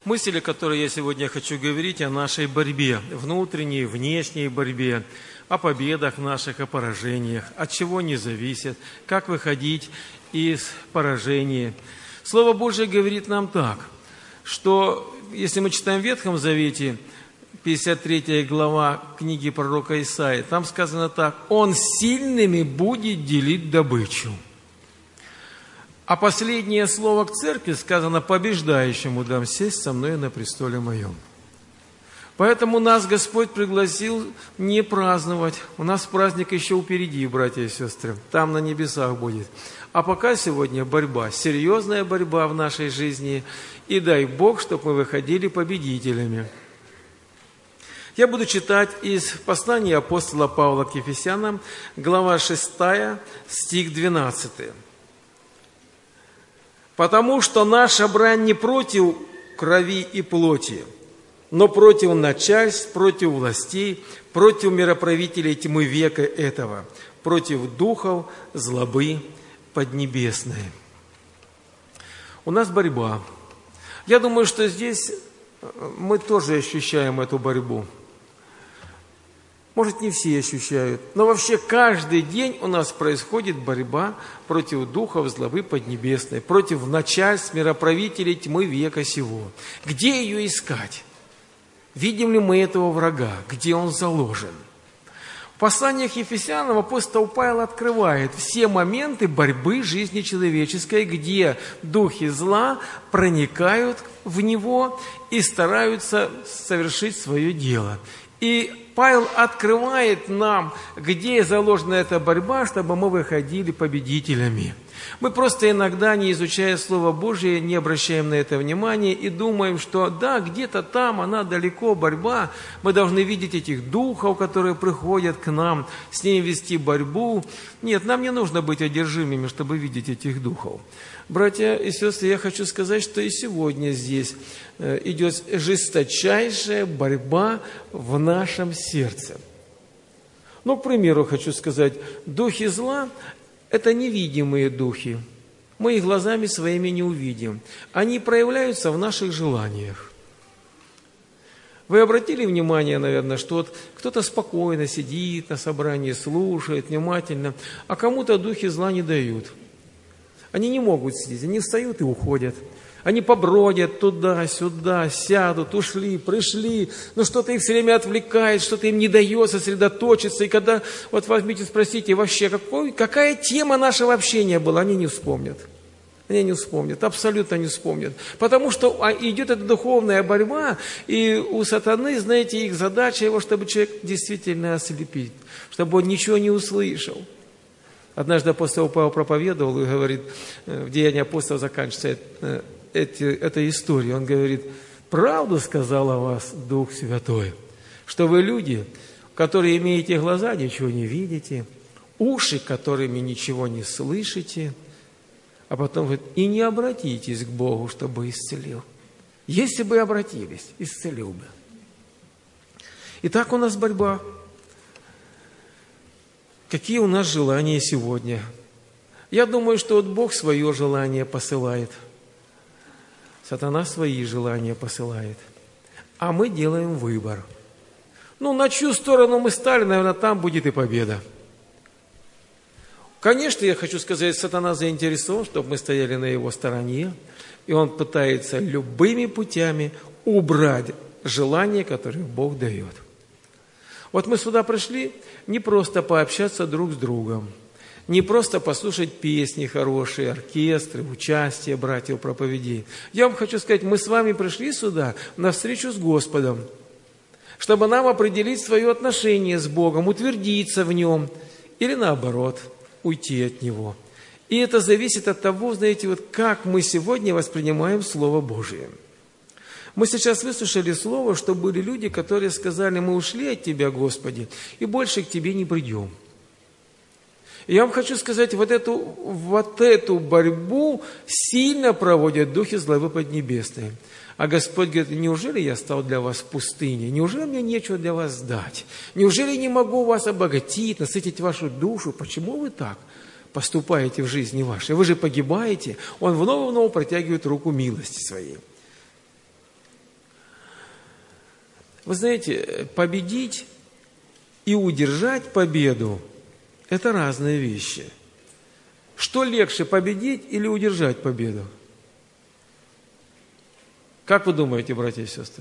Мысль, о которой я сегодня хочу говорить, о нашей борьбе, внутренней, внешней борьбе, о победах наших, о поражениях, от чего не зависит, как выходить из поражения. Слово Божие говорит нам так, что если мы читаем в Ветхом Завете, 53 глава книги пророка Исаии, там сказано так: «Он сильными будет делить добычу». А последнее слово к церкви сказано: «Побеждающему дам сесть со мной на престоле моем». Поэтому нас Господь пригласил не праздновать. У нас праздник еще впереди, братья и сестры. Там на небесах будет. А пока сегодня борьба, серьезная борьба в нашей жизни. И дай Бог, чтобы мы выходили победителями. Я буду читать из послания апостола Павла к Ефесянам, глава 6, стих 12. «Потому что наша брань не против крови и плоти, но против начальств, против властей, против мироправителей тьмы века этого, против духов злобы поднебесной». У нас борьба. Я думаю, что здесь мы тоже ощущаем эту борьбу. Может, не все ощущают, но вообще каждый день у нас происходит борьба против духов злобы поднебесной, против начальств, мироправителей тьмы века сего. Где ее искать? Видим ли мы этого врага? Где он заложен? В посланиях Ефесянам апостол Павел открывает все моменты борьбы жизни человеческой, где духи зла проникают в него и стараются совершить свое дело. И Павел открывает нам, где заложена эта борьба, чтобы мы выходили победителями. Мы просто иногда, не изучая Слово Божие, не обращаем на это внимания и думаем, что да, где-то там, она далеко, борьба. Мы должны видеть этих духов, которые приходят к нам, с ними вести борьбу. Нет, нам не нужно быть одержимыми, чтобы видеть этих духов. Братья и сестры, я хочу сказать, что и сегодня здесь идет жесточайшая борьба в нашем сердце. Ну, к примеру, хочу сказать, духи зла – это невидимые духи. Мы их глазами своими не увидим. Они проявляются в наших желаниях. Вы обратили внимание, наверное, что вот кто-то спокойно сидит на собрании, слушает внимательно, а кому-то духи зла не дают. Они не могут сидеть, они встают и уходят. Они побродят туда-сюда, сядут, ушли, пришли, но что-то их все время отвлекает, что-то им не дает сосредоточиться. И когда, вот возьмите, спросите, вообще, какая тема нашего общения была, они не вспомнят. Они не вспомнят, абсолютно не вспомнят. Потому что идет эта духовная борьба, и у сатаны, знаете, их задача его, чтобы человек действительно ослепить, чтобы он ничего не услышал. Однажды апостол Павел проповедовал и говорит, в Деянии апостола заканчивается эта история. Он говорит: правду сказал о вас Дух Святой, что вы люди, которые имеете глаза, ничего не видите, уши, которыми ничего не слышите, а потом говорит: и не обратитесь к Богу, чтобы исцелил. Если бы обратились, исцелил бы. Итак, у нас борьба. Какие у нас желания сегодня? Я думаю, что вот Бог свое желание посылает. Сатана свои желания посылает. А мы делаем выбор. Ну, на чью сторону мы стали, наверное, там будет и победа. Конечно, я хочу сказать, сатана заинтересован, чтобы мы стояли на его стороне, и он пытается любыми путями убрать желания, которые Бог дает. Вот мы сюда пришли не просто пообщаться друг с другом, не просто послушать песни хорошие, оркестры, участие братьев в проповеди. Я вам хочу сказать, мы с вами пришли сюда на встречу с Господом, чтобы нам определить свое отношение с Богом, утвердиться в Нем или наоборот, уйти от Него. И это зависит от того, знаете, вот как мы сегодня воспринимаем Слово Божие. Мы сейчас выслушали слово, что были люди, которые сказали: мы ушли от Тебя, Господи, и больше к Тебе не придем. И я вам хочу сказать, вот эту борьбу сильно проводят духи злобы поднебесной. А Господь говорит: неужели я стал для вас пустыней? Неужели мне нечего для вас дать? Неужели не могу вас обогатить, насытить вашу душу? Почему вы так поступаете в жизни вашей? Вы же погибаете. Он вновь протягивает руку милости своей. Вы знаете, победить и удержать победу – это разные вещи. Что легче, победить или удержать победу? Как вы думаете, братья и сестры?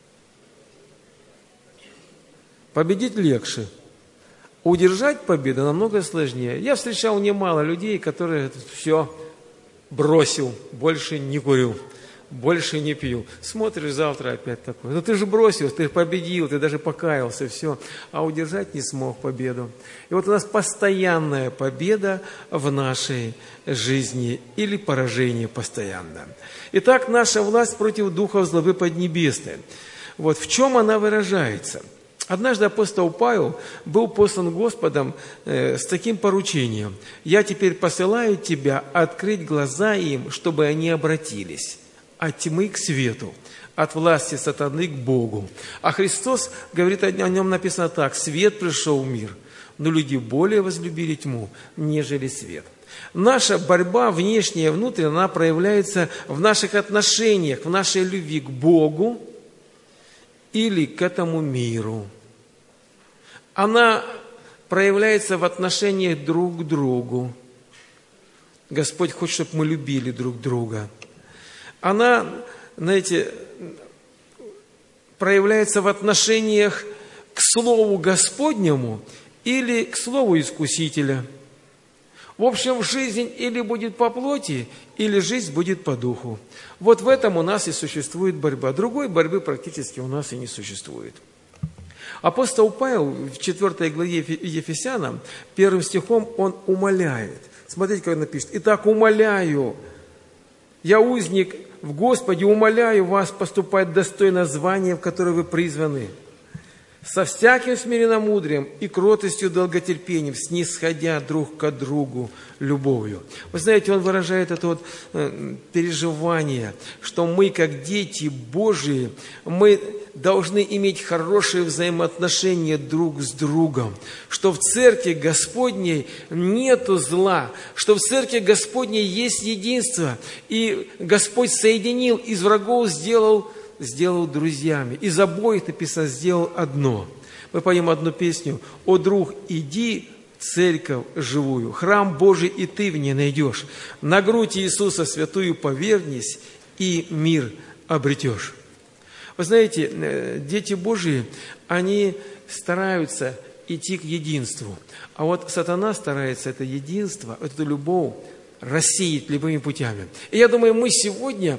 Победить легче. Удержать победу намного сложнее. Я встречал немало людей, которые все бросил, больше не курю, больше не пью. Смотришь, завтра опять такой. Ну ты же бросил, ты победил, ты даже покаялся, все. А удержать не смог победу. И вот у нас постоянная победа в нашей жизни или поражение постоянно. Итак, наша власть против духов злобы поднебесной. Вот в чем она выражается? Однажды апостол Павел был послан Господом с таким поручением. «Я теперь посылаю тебя открыть глаза им, чтобы они обратились от тьмы к свету, от власти сатаны к Богу». А Христос говорит, о нем написано так: «Свет пришел в мир, но люди более возлюбили тьму, нежели свет». Наша борьба внешняя и внутренняя, она проявляется в наших отношениях, в нашей любви к Богу или к этому миру. Она проявляется в отношениях друг к другу. Господь хочет, чтобы мы любили друг друга. Она, знаете, проявляется в отношениях к Слову Господнему или к Слову Искусителя. В общем, жизнь или будет по плоти, или жизнь будет по духу. Вот в этом у нас и существует борьба. Другой борьбы практически у нас и не существует. Апостол Павел в 4 главе Ефесянам, 1 стихом, он умоляет. Смотрите, как он напишет. «Итак, умоляю, я узник в Господе, умоляю вас поступать достойно звания, в которое вы призваны, со всяким смиренномудрием и кротостью, долготерпением, снисходя друг к другу любовью». Вы знаете, он выражает это вот переживание, что мы, как дети Божии, мы должны иметь хорошие взаимоотношения друг с другом, что в Церкви Господней нету зла, что в Церкви Господней есть единство, и Господь соединил, из врагов сделал друзьями. Из обоих, написано, сделал одно. Мы поем одну песню: «О, друг, иди в церковь живую, храм Божий и ты в ней найдешь. На грудь Иисуса святую повернись, и мир обретешь». Вы знаете, дети Божии, они стараются идти к единству. А вот сатана старается это единство, эту любовь рассеять любыми путями. И я думаю, мы сегодня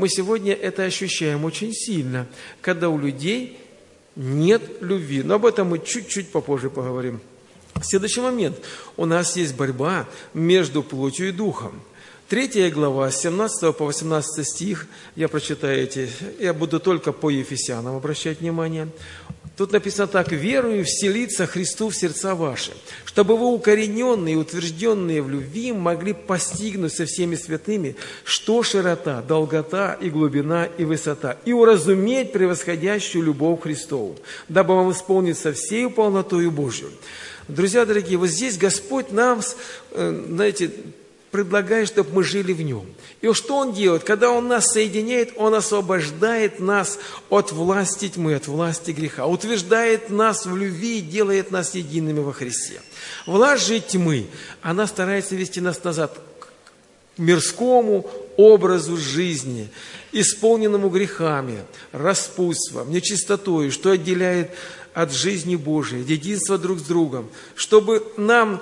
это ощущаем очень сильно, когда у людей нет любви. Но об этом мы чуть-чуть попозже поговорим. Следующий момент. У нас есть борьба между плотью и духом. 3 глава, с 17 по 18 стих, я прочитаю эти, я буду только по Ефесянам обращать внимание. Тут написано так: «Верую вселиться Христу в сердца ваши, чтобы вы, укорененные и утвержденные в любви, могли постигнуть со всеми святыми, что широта, долгота и глубина и высота, и уразуметь превосходящую любовь Христову, дабы вам исполниться всею полнотою Божью». Друзья дорогие, вот здесь Господь нам, знаете, предлагает, чтобы мы жили в Нем. И что Он делает? Когда Он нас соединяет, Он освобождает нас от власти тьмы, от власти греха, утверждает нас в любви и делает нас едиными во Христе. Власть же тьмы, она старается вести нас назад к мирскому образу жизни, исполненному грехами, распутством, нечистотою, что отделяет от жизни Божией, единства друг с другом. Чтобы нам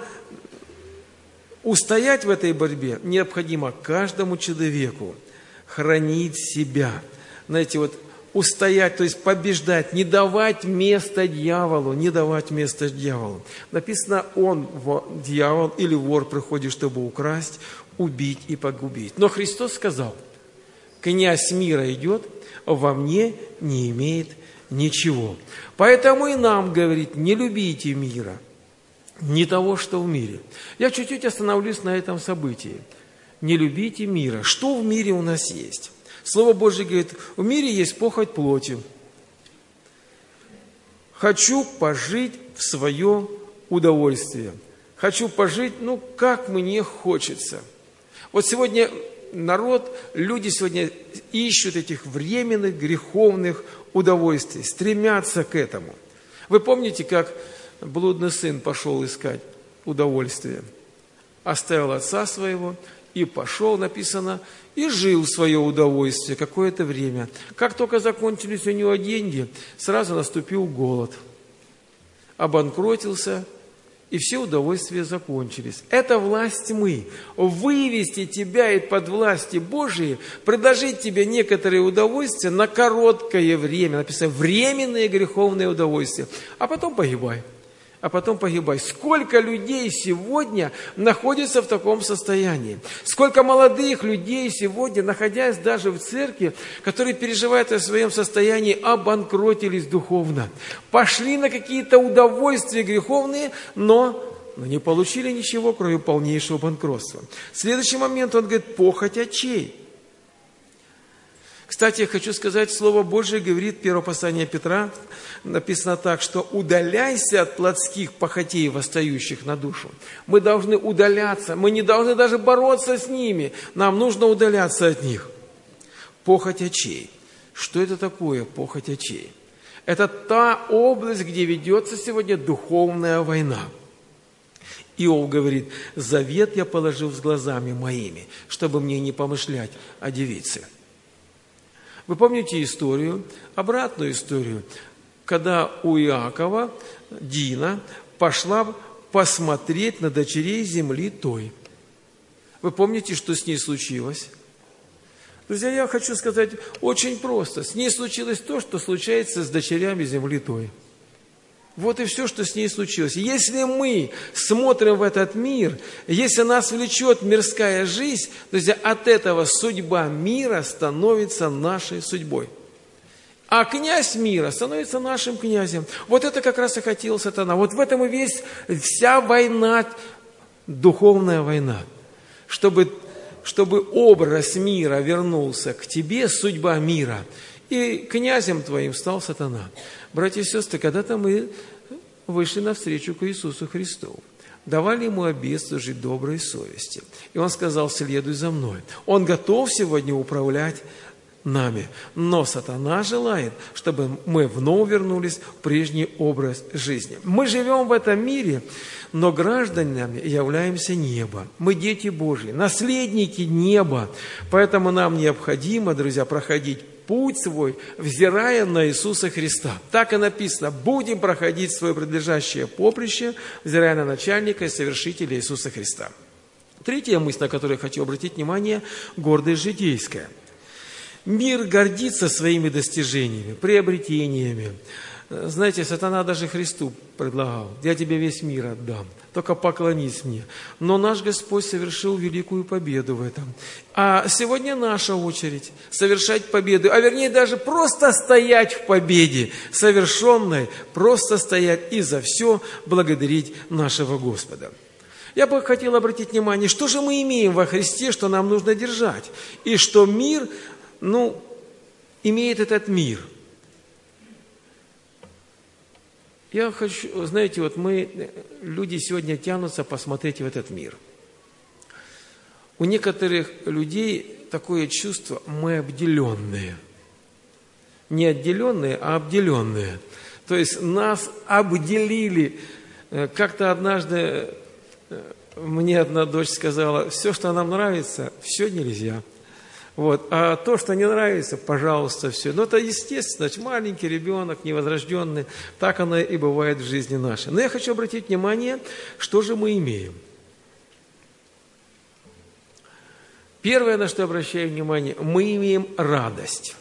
устоять в этой борьбе, необходимо каждому человеку хранить себя. Знаете, вот устоять, то есть побеждать, не давать место дьяволу, не давать место дьяволу. Написано, дьявол или вор приходит, чтобы украсть, убить и погубить. Но Христос сказал: «Князь мира идет, во мне не имеет ничего». Поэтому и нам говорит: не любите мира, не того, что в мире. Я чуть-чуть остановлюсь на этом событии. Не любите мира. Что в мире у нас есть? Слово Божье говорит: в мире есть похоть плоти. Хочу пожить в свое удовольствие. Хочу пожить, как мне хочется. Вот сегодня народ, люди сегодня ищут этих временных греховных удовольствий, стремятся к этому. Вы помните, как блудный сын пошел искать удовольствие? Оставил отца своего и пошел, написано, и жил в свое удовольствие какое-то время. Как только закончились у него деньги, сразу наступил голод. Обанкротился, и все удовольствия закончились. Это власть тьмы. Вывести тебя из-под власти Божией, предложить тебе некоторые удовольствия на короткое время. Написано, временные греховные удовольствия. А потом погибай. Сколько людей сегодня находится в таком состоянии? Сколько молодых людей сегодня, находясь даже в церкви, которые переживают о своем состоянии, обанкротились духовно. Пошли на какие-то удовольствия греховные, но не получили ничего, кроме полнейшего банкротства. Следующий момент, он говорит, похоть очей. Кстати, я хочу сказать, Слово Божие говорит, первое послание Петра, написано так, что удаляйся от плотских похотей, восстающих на душу. Мы должны удаляться, мы не должны даже бороться с ними, нам нужно удаляться от них. Похоть очей. Что это такое похоть очей? Это та область, где ведется сегодня духовная война. Иов говорит, завет я положил с глазами моими, чтобы мне не помышлять о девице. Вы помните историю, обратную историю, когда у Иакова Дина пошла посмотреть на дочерей земли той. Вы помните, что с ней случилось? Друзья, я хочу сказать очень просто. С ней случилось то, что случается с дочерями земли той. Вот и все, что с ней случилось. Если мы смотрим в этот мир, если нас влечет мирская жизнь, друзья, от этого судьба мира становится нашей судьбой. А князь мира становится нашим князем. Вот это как раз и хотел сатана. Вот в этом и вся война, духовная война. Чтобы образ мира вернулся к тебе, судьба мира, и князем твоим стал сатана. Братья и сестры, когда-то мы вышли навстречу к Иисусу Христу, давали Ему обет служить доброй совести. И Он сказал, следуй за мной. Он готов сегодня управлять нами. Но сатана желает, чтобы мы вновь вернулись в прежний образ жизни. Мы живем в этом мире, но гражданами являемся неба. Мы дети Божьи, наследники неба. Поэтому нам необходимо, друзья, проходить путь свой, взирая на Иисуса Христа. Так и написано, будем проходить свое предлежащее поприще, взирая на начальника и совершителя Иисуса Христа. Третья мысль, на которую я хочу обратить внимание, гордость житейская. Мир гордится своими достижениями, приобретениями. Знаете, сатана даже Христу предлагал, я тебе весь мир отдам, только поклонись мне. Но наш Господь совершил великую победу в этом. А сегодня наша очередь совершать победу, а вернее даже просто стоять в победе совершенной, просто стоять и за все благодарить нашего Господа. Я бы хотел обратить внимание, что же мы имеем во Христе, что нам нужно держать, и что мир, имеет этот мир. Я хочу, знаете, люди сегодня тянутся посмотреть в этот мир. У некоторых людей такое чувство, мы обделенные. Не отделенные, а обделенные. То есть нас обделили. Как-то однажды мне одна дочь сказала, все, что нам нравится, все нельзя. А то, что не нравится, пожалуйста, все. Но это естественно, маленький ребенок, невозрожденный, так оно и бывает в жизни нашей. Но я хочу обратить внимание, что же мы имеем. Первое, на что обращаю внимание, мы имеем радость.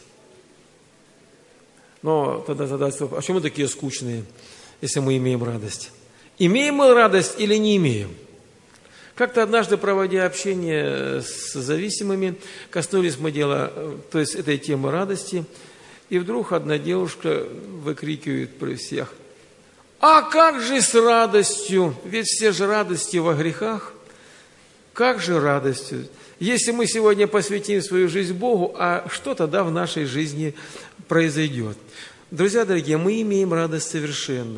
Но тогда задаться вопрос, а почему мы такие скучные, если мы имеем радость? Имеем мы радость или не имеем? Как-то однажды, проводя общение с зависимыми, коснулись мы дела, то есть этой темы радости, и вдруг одна девушка выкрикивает при всех, а как же с радостью? Ведь все же радости во грехах. Как же радостью? Если мы сегодня посвятим свою жизнь Богу, а что тогда в нашей жизни произойдет? Друзья дорогие, мы имеем радость совершенную.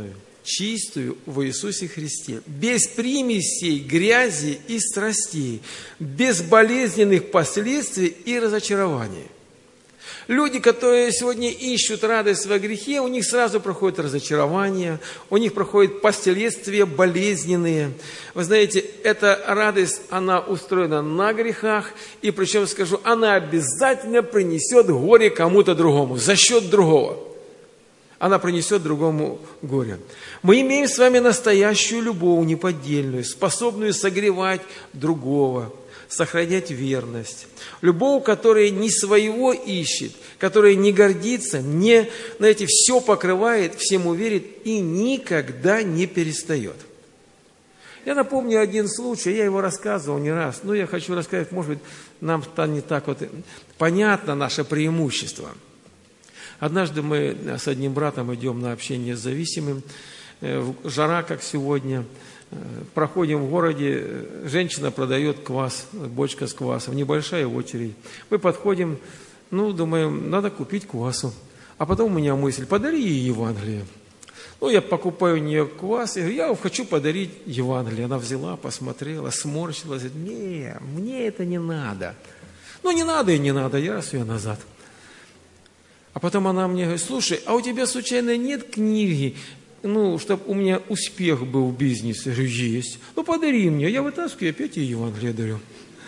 чистую в Иисусе Христе, без примесей, грязи и страстей, без болезненных последствий и разочарований. Люди, которые сегодня ищут радость во грехе, у них сразу проходит разочарование, у них проходят последствия болезненные. Вы знаете, эта радость, она устроена на грехах, и причем, скажу, она обязательно принесет горе кому-то другому, за счет другого. Она принесет другому горе. Мы имеем с вами настоящую любовь, неподдельную, способную согревать другого, сохранять верность. Любовь, которая не своего ищет, которая не гордится, не, знаете, все покрывает, всему верит и никогда не перестает. Я напомню один случай, я его рассказывал не раз, но я хочу рассказать, может быть, нам станет так вот понятно наше преимущество. Однажды мы с одним братом идем на общение с зависимым, жара, как сегодня, проходим в городе, женщина продает квас, бочка с квасом, небольшая очередь. Мы подходим, думаем, надо купить квасу. А потом у меня мысль, подари ей Евангелие. Я покупаю у нее квас, и говорю, я хочу подарить Евангелие. Она взяла, посмотрела, сморщилась, говорит, не, мне это не надо. Не надо и не надо, я раз ее назад. А потом она мне говорит, слушай, а у тебя случайно нет книги, чтобы у меня успех был в бизнесе? Я говорю, есть. Подари мне. Я вытаскиваю, опять ей Евангелие дарю.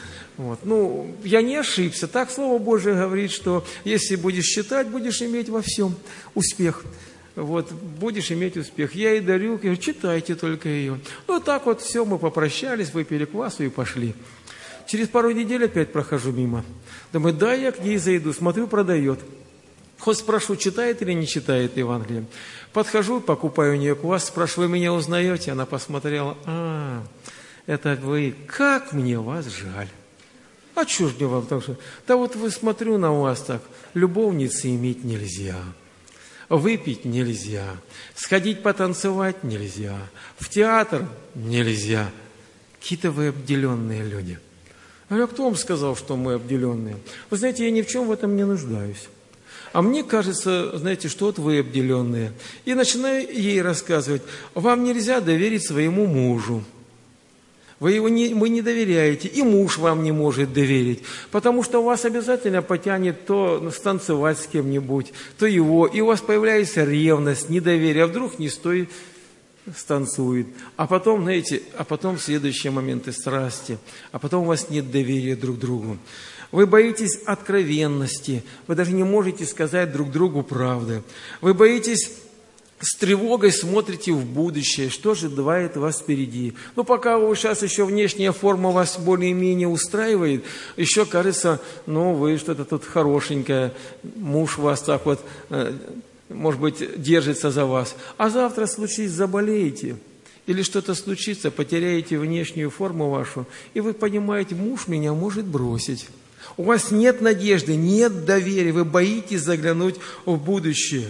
Я не ошибся. Так Слово Божие говорит, что если будешь читать, будешь иметь во всем успех. Будешь иметь успех. Я ей дарю, я говорю, читайте только ее. Так все, мы попрощались, выпили квасу и пошли. Через пару недель опять прохожу мимо. Думаю, я к ней зайду, смотрю, продает. Хоть спрошу, читает или не читает Евангелие. Подхожу, покупаю у нее квас, спрашиваю, вы меня узнаете? Она посмотрела, это вы, как мне вас жаль. А чё ж мне вам так же? Вы смотрю на вас так, любовницы иметь нельзя, выпить нельзя, сходить потанцевать нельзя, в театр нельзя. Какие-то вы обделенные люди. Я говорю, а кто вам сказал, что мы обделенные? Вы знаете, я ни в чем в этом не нуждаюсь. А мне кажется, знаете, что вы обделенные. И начинаю ей рассказывать, вам нельзя доверить своему мужу. Вы не доверяете, и муж вам не может доверить, потому что у вас обязательно потянет то станцевать с кем-нибудь, то его, и у вас появляется ревность, недоверие, а вдруг не стоит станцует. А потом, следующие моменты страсти, а потом у вас нет доверия друг к другу. Вы боитесь откровенности, вы даже не можете сказать друг другу правды. Вы боитесь, с тревогой смотрите в будущее, что же ожидает вас впереди. Пока вы сейчас еще внешняя форма вас более-менее устраивает, еще кажется, вы что-то тут хорошенькое, муж вас так может быть, держится за вас. А завтра заболеете, или что-то случится, потеряете внешнюю форму вашу, и вы понимаете, муж меня может бросить. У вас нет надежды, нет доверия, вы боитесь заглянуть в будущее.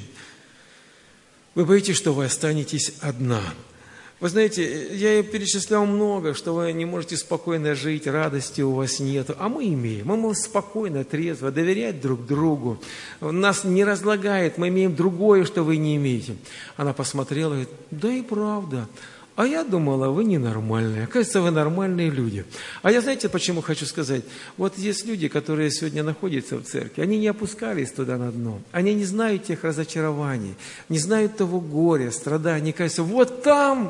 Вы боитесь, что вы останетесь одна. Вы знаете, я перечислял много, что вы не можете спокойно жить, радости у вас нет. А мы имеем. Мы можем спокойно, трезво доверять друг другу. Нас не разлагает, мы имеем другое, что вы не имеете. Она посмотрела и говорит, да и правда. А я думала, вы ненормальные. Оказывается, вы нормальные люди. А я, знаете, почему хочу сказать? Есть люди, которые сегодня находятся в церкви, они не опускались туда на дно. Они не знают тех разочарований, не знают того горя, страданий. Кажется, там,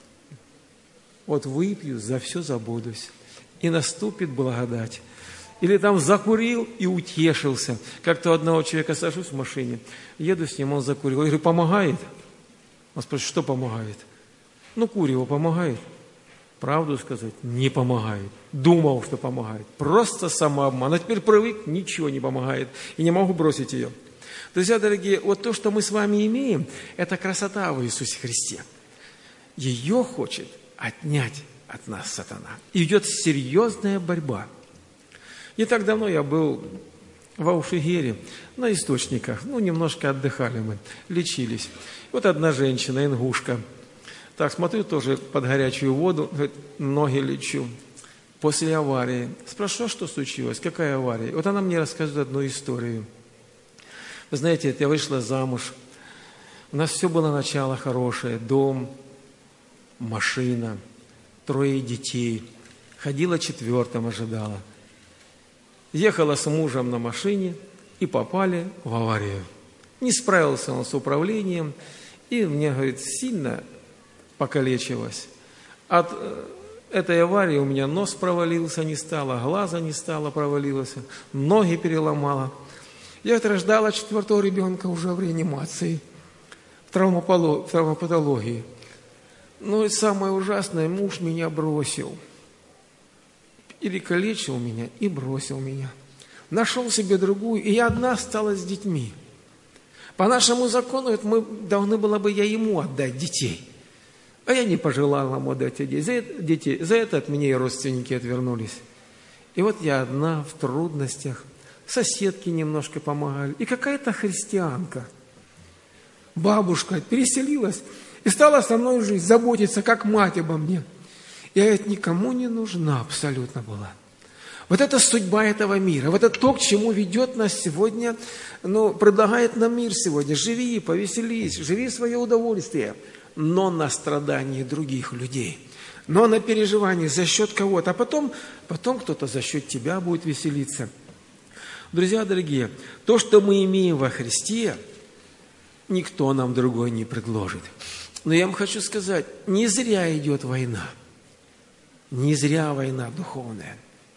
выпью, за все забудусь. И наступит благодать. Или там закурил и утешился. Как-то у одного человека сажусь в машине, еду с ним, он закурил. Я говорю, помогает? Он спрашивает, что помогает? Курево помогает? Правду сказать? Не помогает. Думал, что помогает. Просто самообман. А теперь привык, ничего не помогает. И не могу бросить ее. Друзья дорогие, то, что мы с вами имеем, это красота в Иисусе Христе. Ее хочет отнять от нас сатана. И идет серьезная борьба. Не так давно я был в Ауфигере, на источниках. Немножко отдыхали мы, лечились. Одна женщина, ингушка. Так, смотрю тоже под горячую воду, говорит, ноги лечу. После аварии. Спрашиваю, что случилось, какая авария? Она мне рассказывает одну историю. Вы знаете, я вышла замуж. У нас все было начало хорошее. Дом, машина, 3 детей. Ходила 4-м, ожидала. Ехала с мужем на машине и попали в аварию. Не справился он с управлением, и мне, говорит, сильно покалечилось. От этой аварии у меня нос провалился, не стало, глаза не стало, провалилось, ноги переломало. Я рождала 4-го ребенка уже в реанимации, в травмопатологии. Но и самое ужасное, муж меня бросил. Или калечил меня и бросил меня. Нашел себе другую, и я одна осталась с детьми. По нашему закону мы должны было бы я ему отдать детей. А я не пожелала ему отдать детей. За это от меня и родственники отвернулись. И вот я одна в трудностях. Соседки немножко помогали. И какая-то христианка, бабушка, переселилась и стала со мной жить, заботиться, как мать обо мне. Я ведь никому не нужна абсолютно была. Вот это судьба этого мира, вот это то, к чему ведет нас сегодня, предлагает нам мир сегодня. Живи, повеселись, живи свое удовольствие, но на страдании других людей, но на переживании за счет кого-то, а потом кто-то за счет тебя будет веселиться. Друзья дорогие, то, что мы имеем во Христе, никто нам другой не предложит. Но я вам хочу сказать, не зря идет война. Не зря война духовная.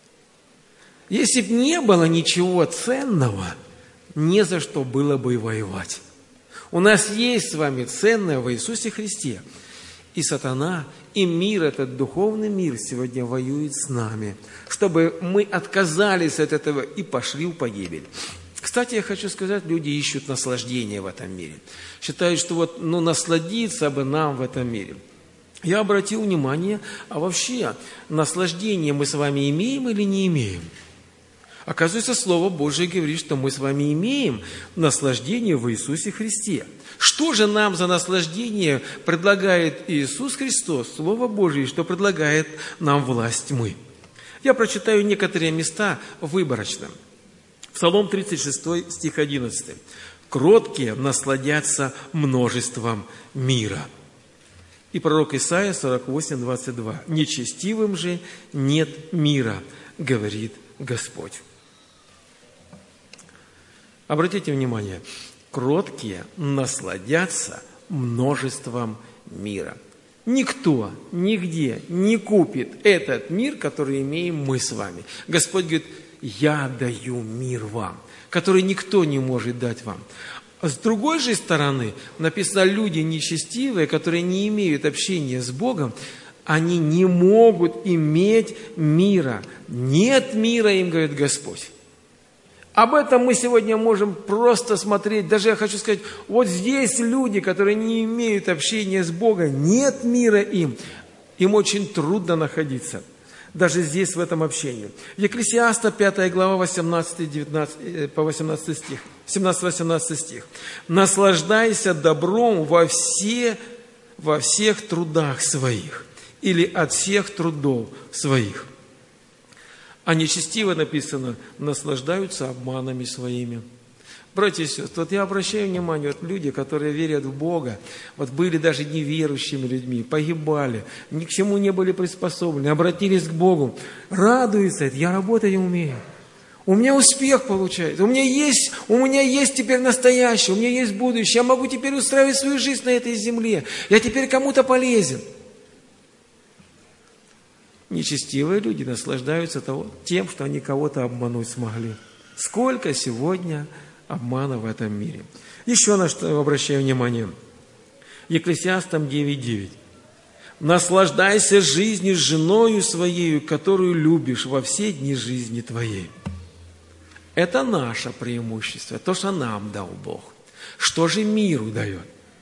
Если бы не было ничего ценного, не за что было бы и воевать. У нас есть с вами ценное в Иисусе Христе. И сатана, и мир, этот духовный мир сегодня воюет с нами, чтобы мы отказались от этого и пошли в погибель. Кстати, я хочу сказать, люди ищут наслаждения в этом мире. Считают, что насладиться бы нам в этом мире. Я обратил внимание, а вообще наслаждение мы с вами имеем или не имеем? Оказывается, Слово Божие говорит, что мы с вами имеем наслаждение в Иисусе Христе. Что же нам за наслаждение предлагает Иисус Христос, Слово Божие, что предлагает нам власть тьмы? Я прочитаю некоторые места выборочно. Псалом 36, стих 11. «Кроткие насладятся множеством мира». И пророк Исаия 48, 22. «Нечестивым же нет мира, говорит Господь». Обратите внимание, кроткие насладятся множеством мира. Никто, нигде не купит этот мир, который имеем мы с вами. Господь говорит, я даю мир вам, который никто не может дать вам. С другой же стороны, написано, люди нечестивые, которые не имеют общения с Богом, они не могут иметь мира. Нет мира им, говорит Господь. Об этом мы сегодня можем просто смотреть. Даже я хочу сказать, вот здесь люди, которые не имеют общения с Богом, нет мира им. Им очень трудно находиться. Даже здесь, в этом общении. Екклесиаста, 5 глава, 18 стих. 17-18 стих. «Наслаждайся добром во всех трудах своих» или «от всех трудов своих». А нечестиво написано, наслаждаются обманами своими. Братья и сестры, я обращаю внимание, люди, которые верят в Бога, были даже неверующими людьми, погибали, ни к чему не были приспособлены, обратились к Богу, радуются, я работать умею, у меня успех получается, у меня есть теперь настоящее, у меня есть будущее, я могу теперь устраивать свою жизнь на этой земле, я теперь кому-то полезен. Нечестивые люди наслаждаются тем, что они кого-то обмануть смогли. Сколько сегодня обмана в этом мире. Еще на что обращаю внимание. Екклесиастам 9:9. «Наслаждайся жизнью с женою своею, которую любишь во все дни жизни твоей». Это наше преимущество, то, что нам дал Бог. Что же миру дает?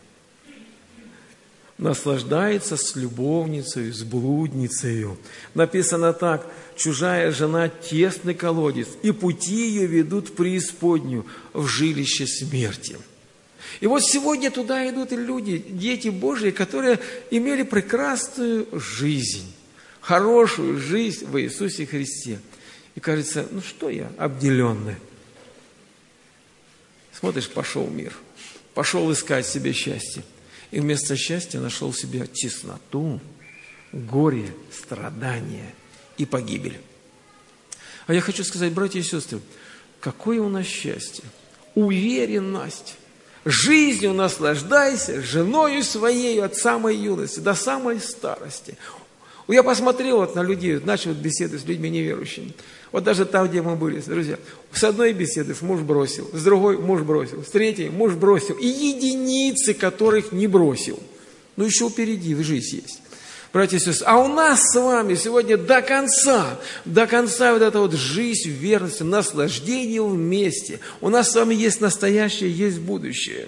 Наслаждается с любовницей, с блудницею. Написано так: чужая жена – тесный колодец, и пути ее ведут в преисподнюю, в жилище смерти. И вот сегодня туда идут и люди, дети Божьи, которые имели прекрасную жизнь, хорошую жизнь в Иисусе Христе. И кажется, что я обделенный? Смотришь, пошел мир. пошел искать себе счастье. И вместо счастья нашел себе тесноту, горе, страдания и погибель. А я хочу сказать, братья и сестры, какое у нас счастье, уверенность, жизнью наслаждайся, женою своей от самой юности до самой старости. Я посмотрел вот на людей, начал беседы с людьми неверующими. Вот даже там, где мы были, друзья, с одной беседы муж бросил, с другой муж бросил, с третьей муж бросил. И единицы, которых не бросил. Ну еще впереди жизнь есть. Братья и сестры, а у нас с вами сегодня до конца вот эта вот жизнь в верности, наслаждение вместе. У нас с вами есть настоящее, есть будущее.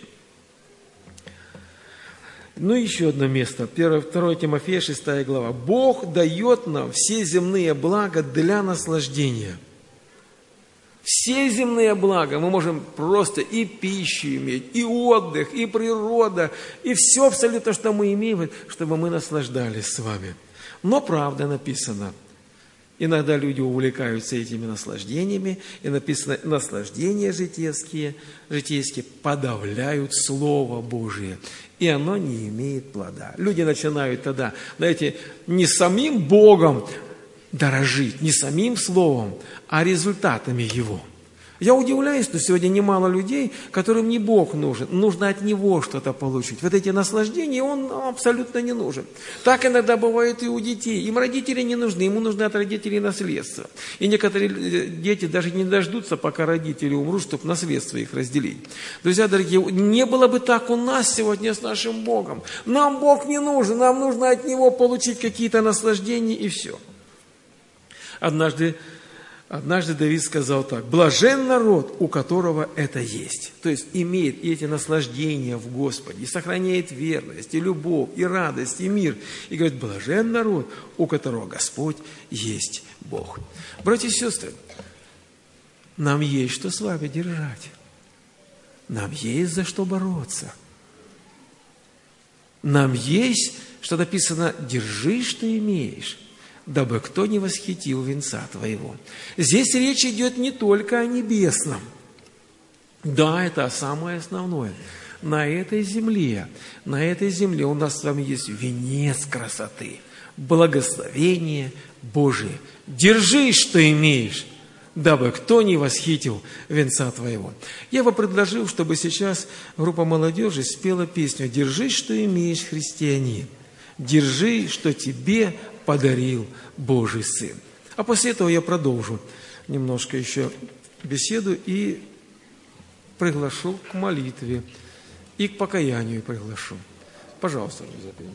Ну, еще одно место. 2 Тимофея, 6 глава. Бог дает нам все земные блага для наслаждения. Все земные блага мы можем просто и пищу иметь, и отдых, и природа, и все абсолютно, что мы имеем, чтобы мы наслаждались с вами. Но правда написано, иногда люди увлекаются этими наслаждениями, и написано, наслаждения житейские подавляют Слово Божие, и оно не имеет плода. Люди начинают тогда, знаете, не самим Богом дорожить, не самим Словом, а результатами Его. Я удивляюсь, что сегодня немало людей, которым не Бог нужен, нужно от Него что-то получить. Вот эти наслаждения, Он абсолютно не нужен. Так иногда бывает и у детей. Им родители не нужны, ему нужны от родителей наследство. И некоторые дети даже не дождутся, пока родители умрут, чтобы наследство их разделить. Друзья дорогие, не было бы так у нас сегодня с нашим Богом. Нам Бог не нужен, нам нужно от Него получить какие-то наслаждения и все. Однажды Давид сказал так: «Блажен народ, у которого это есть». То есть имеет и эти наслаждения в Господе, и сохраняет верность, и любовь, и радость, и мир. И говорит: блажен народ, у которого Господь есть Бог. Братья и сестры, нам есть что с вами держать. Нам есть за что бороться. Нам есть, что написано: «Держи, что имеешь, дабы кто не восхитил венца твоего». Здесь речь идет не только о небесном. Да, это самое основное. На этой земле у нас с вами есть венец красоты, благословение Божие. Держи, что имеешь, дабы кто не восхитил венца твоего. Я бы предложил, чтобы сейчас группа молодежи спела песню «Держи, что имеешь, христианин. Держи, что тебе подарил Божий Сын». А после этого я продолжу немножко еще беседу и приглашу к молитве, и к покаянию приглашу. Пожалуйста, запомни.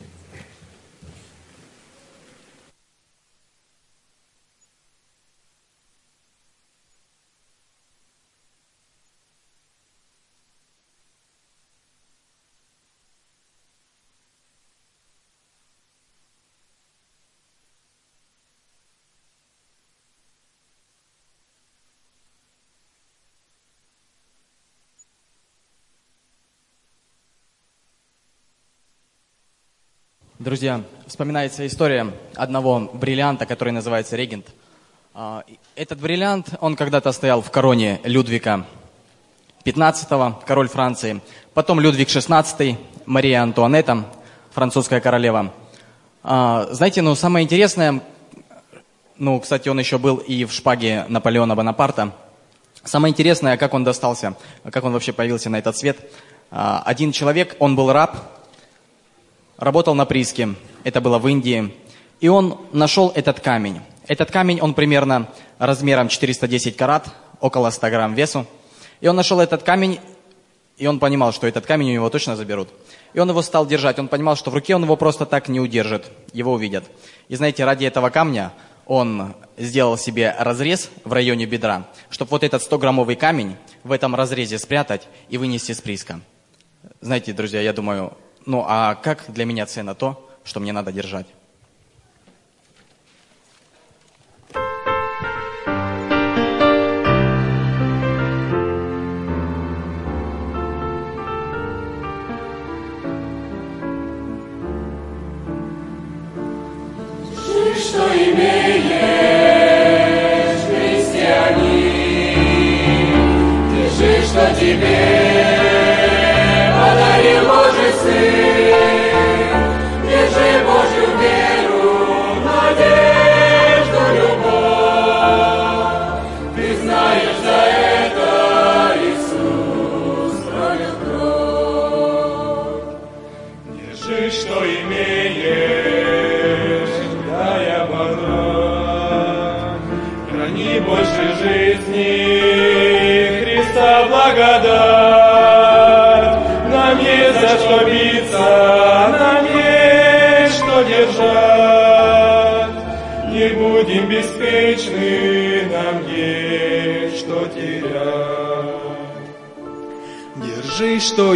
Друзья, вспоминается история одного бриллианта, который называется «Регент». Этот бриллиант, он когда-то стоял в короне Людвига XV, король Франции. Потом Людвиг XVI, Мария Антуанетта, французская королева. Знаете, самое интересное, кстати, он еще был и в шпаге Наполеона Бонапарта. Самое интересное, как он достался, как он вообще появился на этот свет. Один человек, он был раб, работал на прииске, это было в Индии, и он нашел этот камень. Этот камень, он примерно размером 410 карат, около 100 грамм весу. И он нашел этот камень, и он понимал, что этот камень у него точно заберут. И он его стал держать, он понимал, что в руке он его просто так не удержит, его увидят. И знаете, ради этого камня он сделал себе разрез в районе бедра, чтобы вот этот 100-граммовый камень в этом разрезе спрятать и вынести с прииска. Знаете, друзья, я думаю... а как для меня ценно то, что мне надо держать? Держи, что имеешь, христианин, держи, что тебе что имеешь, дай обмануть. Храни больше жизни, Христа благодать. Нам есть за что биться, нам есть что держать. Не будем беспечны, нам есть что терять. Держи, что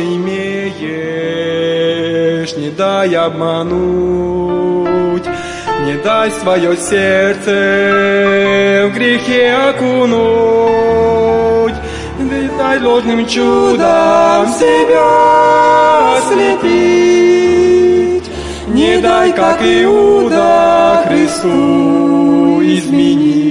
имеешь, не дай обмануть, не дай свое сердце в грехе окунуть, не дай ложным чудом себя ослепить, не дай, как Иуда, Христу изменить.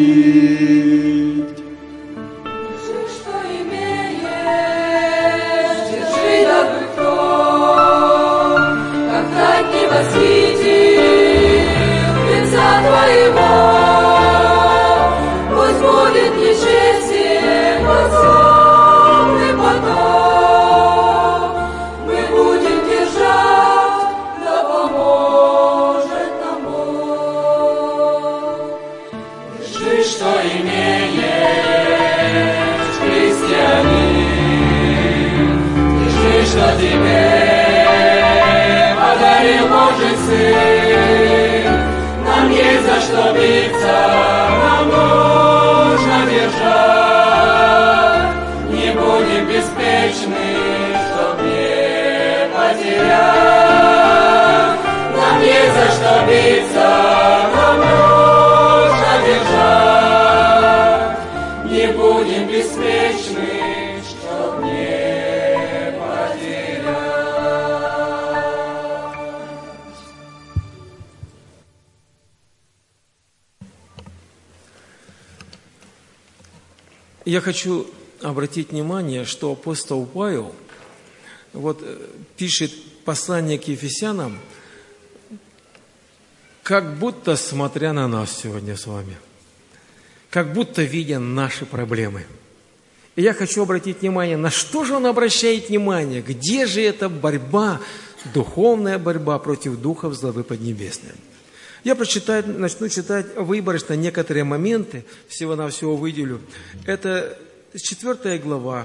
Нам есть за что биться, нам нужно держать. Не будем беспечны, чтоб не потерять. Нам есть за что биться, нам нужно держать. Не будем беспечны, чтоб не Я хочу обратить внимание, что апостол Павел пишет послание к Ефесянам, как будто смотря на нас сегодня с вами, как будто видя наши проблемы. И я хочу обратить внимание, на что же он обращает внимание, где же эта борьба, духовная борьба против духов злобы поднебесной. Я начну читать выборочно некоторые моменты, всего-навсего выделю. Это 4 глава,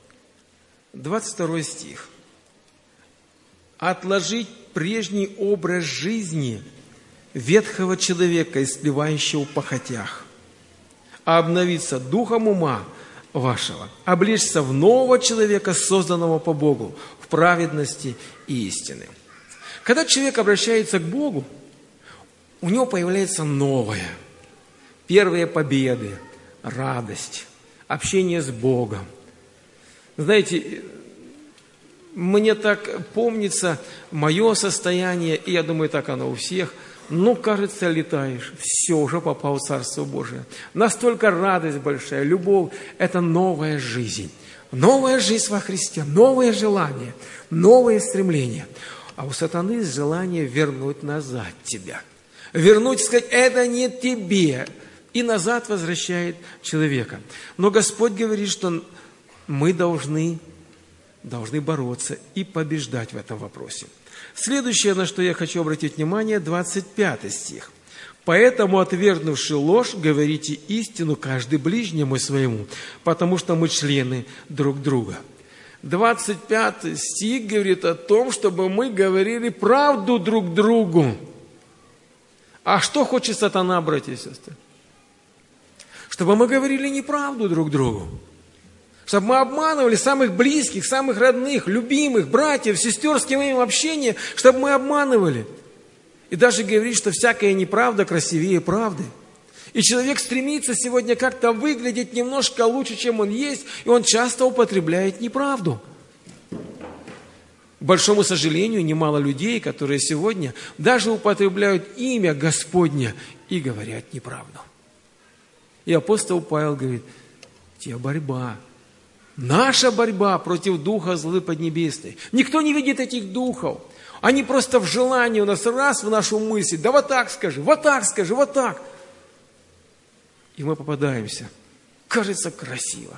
22 стих. «Отложить прежний образ жизни ветхого человека, истлевающего в похотях, а обновиться духом ума вашего, облечься в нового человека, созданного по Богу, в праведности и истины». Когда человек обращается к Богу, у него появляется новое. Первые победы, радость, общение с Богом. Знаете, мне так помнится мое состояние, и я думаю, так оно у всех. Кажется, летаешь, все, уже попал в Царство Божие. Настолько радость большая, любовь – это новая жизнь. Новая жизнь во Христе, новое желание, новое стремление. А у сатаны есть желание вернуть назад тебя. Вернуть, сказать, это не тебе. И назад возвращает человека. Но Господь говорит, что мы должны бороться и побеждать в этом вопросе. Следующее, на что я хочу обратить внимание, 25 стих. «Поэтому, отвергнувши ложь, говорите истину каждый ближнему своему, потому что мы члены друг друга». 25 стих говорит о том, чтобы мы говорили правду друг другу. А что хочет сатана, братья и сестры? Чтобы мы говорили неправду друг другу. Чтобы мы обманывали самых близких, самых родных, любимых, братьев, сестер, с кем мы имеем общение, чтобы мы обманывали. И даже говорить, что всякая неправда красивее правды. И человек стремится сегодня как-то выглядеть немножко лучше, чем он есть, и он часто употребляет неправду. К большому сожалению, немало людей, которые сегодня даже употребляют имя Господне и говорят неправду. И апостол Павел говорит, те борьба, наша борьба против духа злы поднебесной. Никто не видит этих духов. Они просто в желании у нас раз в нашу мысль, да вот так скажи, вот так скажи, вот так. И мы попадаемся. Кажется красиво.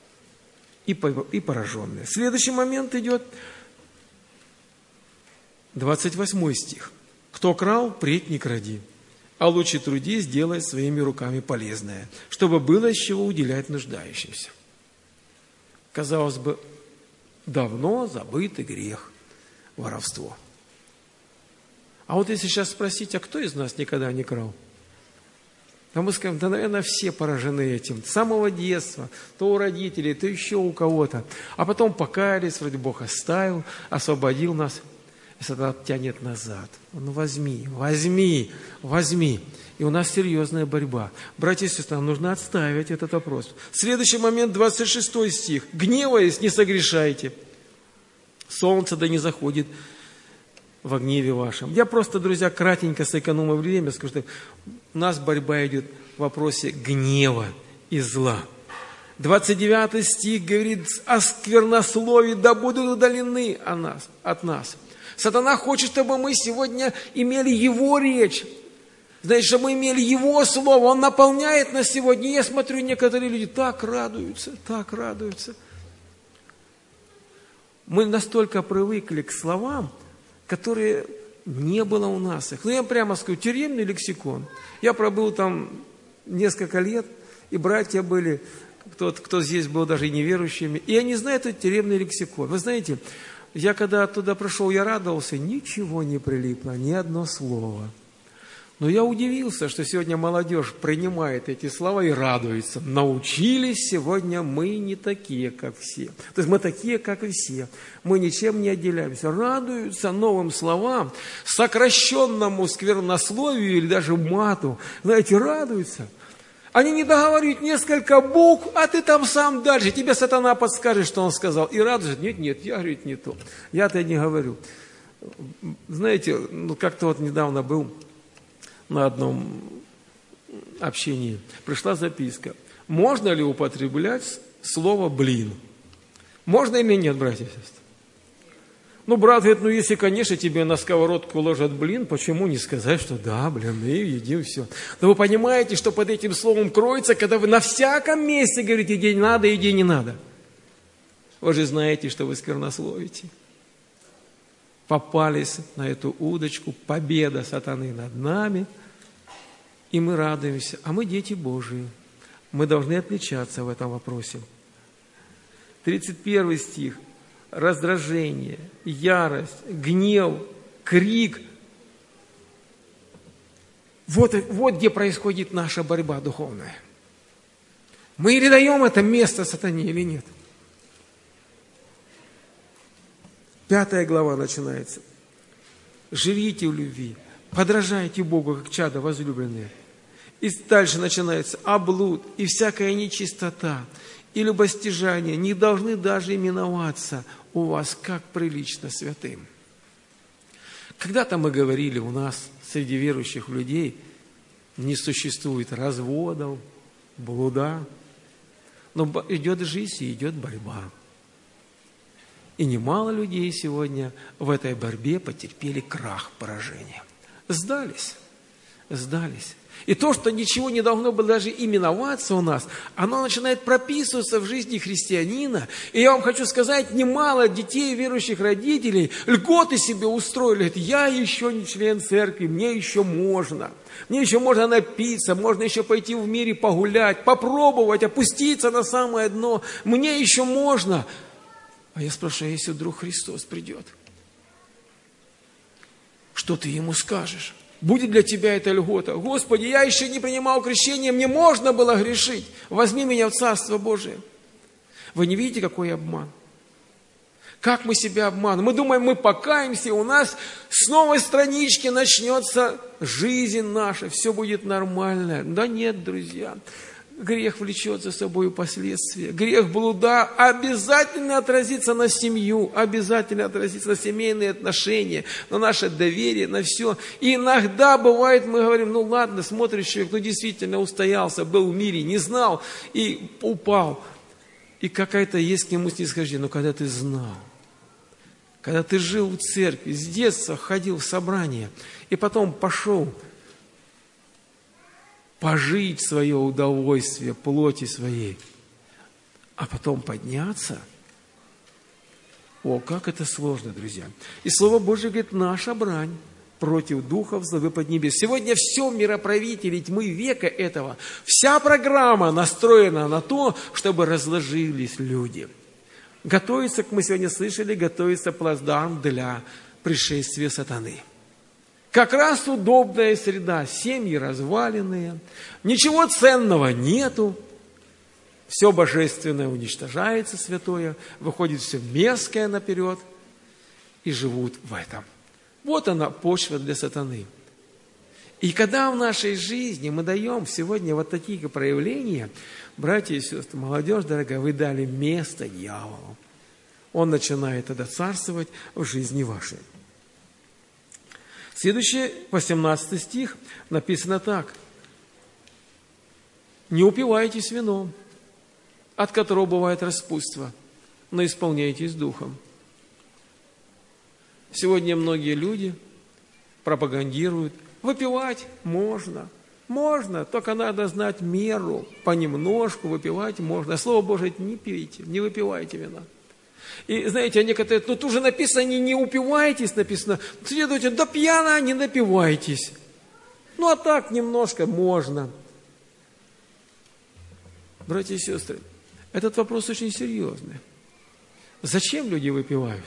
И пораженные. Следующий момент идет 28 стих. «Кто крал, впредь не кради, а лучше трудись, делай своими руками полезное, чтобы было из чего уделять нуждающимся». Казалось бы, давно забытый грех – воровство. А вот если сейчас спросить, а кто из нас никогда не крал? А мы скажем, да, наверное, все поражены этим. С самого детства, то у родителей, то еще у кого-то. А потом покаялись, вроде Бог оставил, освободил нас. И сатана тянет назад. Ну возьми, возьми, возьми. И у нас серьезная борьба. Братья и сестры, нам нужно отстаивать этот вопрос. Следующий момент, 26 стих. «Гневаясь, не согрешайте. Солнце да не заходит во гневе вашем». Я просто, друзья, кратенько сэкономлю время, скажу, что у нас борьба идет в вопросе гнева и зла. 29 стих говорит, о сквернословии да будут удалены от нас. Сатана хочет, чтобы мы сегодня имели его речь. Значит, чтобы мы имели его слово. Он наполняет нас сегодня. Я смотрю, некоторые люди так радуются, так радуются. Мы настолько привыкли к словам, которые не было у нас их. Ну, я прямо скажу, тюремный лексикон. Я пробыл там несколько лет, и братья были, кто здесь был даже и неверующими, и они знают этот тюремный лексикон. Вы знаете, я когда оттуда пришел, я радовался, ничего не прилипло, ни одно слово. Но я удивился, что сегодня молодежь принимает эти слова и радуется. Научились сегодня мы не такие, как все. То есть мы такие, как и все. Мы ничем не отделяемся. Радуются новым словам, сокращенному сквернословию или даже мату. Знаете, радуются. Они не договаривают несколько букв, а ты там сам дальше. Тебе сатана подскажет, что он сказал. И радуется. Нет, я, говорю, не то. Я-то не говорю. Знаете, как-то вот недавно был на одном общении. Пришла записка. Можно ли употреблять слово «блин»? Можно или нет, братья и сестры? Ну, брат говорит, если, конечно, тебе на сковородку ложат блин, почему не сказать, что да, блин, и едим все. Но вы понимаете, что под этим словом кроется, когда вы на всяком месте говорите, иди надо, иди не надо. Вы же знаете, что вы сквернословите. Попались на эту удочку, победа сатаны над нами, и мы радуемся. А мы дети Божии. Мы должны отличаться в этом вопросе. 31 стих. Раздражение, ярость, гнев, крик. Вот где происходит наша борьба духовная. Мы или даем это место сатане, или нет? 5 глава начинается. Живите в любви, подражайте Богу, как чада возлюбленные. И дальше начинается облуд и всякая нечистота, и любостяжание не должны даже именоваться у вас как прилично святым. Когда-то мы говорили, у нас среди верующих людей не существует разводов, блуда, но идет жизнь и идет борьба. И немало людей сегодня в этой борьбе потерпели крах, поражение. Сдались. И то, что ничего не должно было даже именоваться у нас, оно начинает прописываться в жизни христианина. И я вам хочу сказать, немало детей, верующих родителей, льготы себе устроили. Говорят, я еще не член церкви, мне еще можно. Мне еще можно напиться, можно еще пойти в мире погулять, попробовать, опуститься на самое дно. Мне еще можно. А я спрашиваю, если вдруг Христос придет, что ты ему скажешь? Будет для тебя это льгота. Господи, я еще не принимал крещение, мне можно было грешить. Возьми меня в Царство Божие. Вы не видите, какой обман? Как мы себя обманываем? Мы думаем, мы покаемся, и у нас с новой странички начнется жизнь наша, все будет нормально. Да нет, друзья. Грех влечет за собой последствия. Грех блуда обязательно отразится на семью, обязательно отразится на семейные отношения, на наше доверие, на все. И иногда бывает, мы говорим, ну ладно, смотришь человек, действительно устоялся, был в мире, не знал и упал. И какая-то есть к нему снисхождение. Но когда ты знал, когда ты жил в церкви, с детства ходил в собрание, и потом пошел пожить свое удовольствие плоти своей, а потом подняться, О, как это сложно, друзья. И Слово Божие говорит, наша брань против духов злобы поднебес. Сегодня все мироправители тьмы века этого, вся программа настроена на то, чтобы разложились люди. Готовится, как мы сегодня слышали, готовится плацдарм для пришествия сатаны. Как раз удобная среда, семьи разваленные, ничего ценного нету, все божественное уничтожается, святое, выходит все мерзкое наперед, и живут в этом. Вот она, почва для сатаны. И когда в нашей жизни мы даем сегодня вот такие проявления, братья и сестры, молодежь, дорогая, вы дали место дьяволу. Он начинает тогда царствовать в жизни вашей. Следующий, 18 стих, написано так. «Не упивайтесь вином, от которого бывает распутство, но исполняйтесь духом». Сегодня многие люди пропагандируют, выпивать можно, только надо знать меру, понемножку выпивать можно. Слово Божие, не пейте, не выпивайте вина. И знаете, некоторые, тут уже написано, не упивайтесь, написано, следовательно, да пьяно не напивайтесь. Ну, а так немножко можно. Братья и сестры, этот вопрос очень серьезный. Зачем люди выпивают?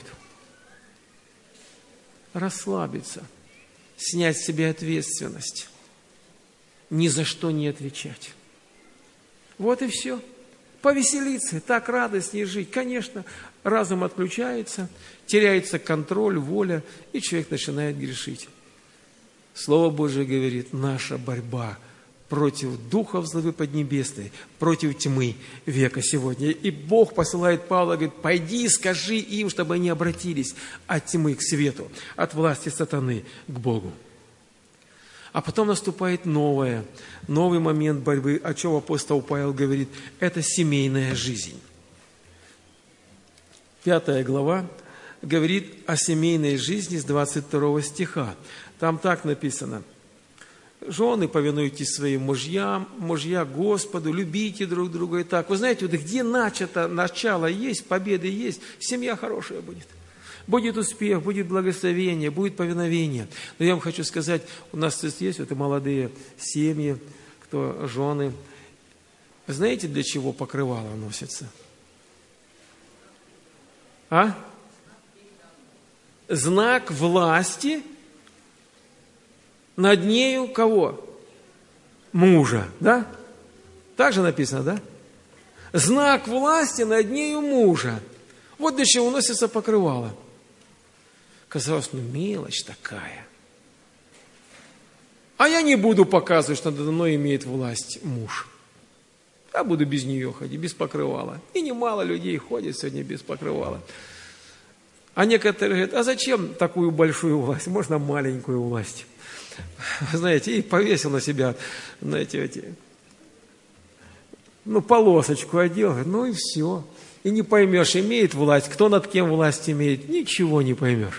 Расслабиться, снять с себя ответственность, ни за что не отвечать. Вот и все. Повеселиться, так радостнее жить. Конечно, разум отключается, теряется контроль, воля, и человек начинает грешить. Слово Божие говорит, наша борьба против духов злобы поднебесной, против тьмы века сегодня. И Бог посылает Павла, говорит, пойди и скажи им, чтобы они обратились от тьмы к свету, от власти сатаны к Богу. А потом наступает новый момент борьбы, о чем апостол Павел говорит, это семейная жизнь. 5 глава говорит о семейной жизни с 22 стиха. Там так написано. Жены, повинуйтесь своим мужьям, мужья Господу, любите друг друга и так. Вы знаете, вот где начало есть, победа есть, семья хорошая будет. Будет успех, будет благословение, будет повиновение. Но я вам хочу сказать, у нас тут есть вот и молодые семьи, кто жены. Знаете, для чего покрывало носится? А? Знак власти над нею кого? Мужа, да? Так же написано, да? Знак власти над нею мужа. Вот для чего носится покрывало. Казалось, мелочь такая. А я не буду показывать, что надо мной имеет власть муж. Я буду без нее ходить, без покрывала. И немало людей ходит сегодня без покрывала. А некоторые говорят, а зачем такую большую власть? Можно маленькую власть. Знаете, и повесил на себя, знаете, полосочку одел, ну и все. И не поймешь, имеет власть, кто над кем власть имеет, ничего не поймешь.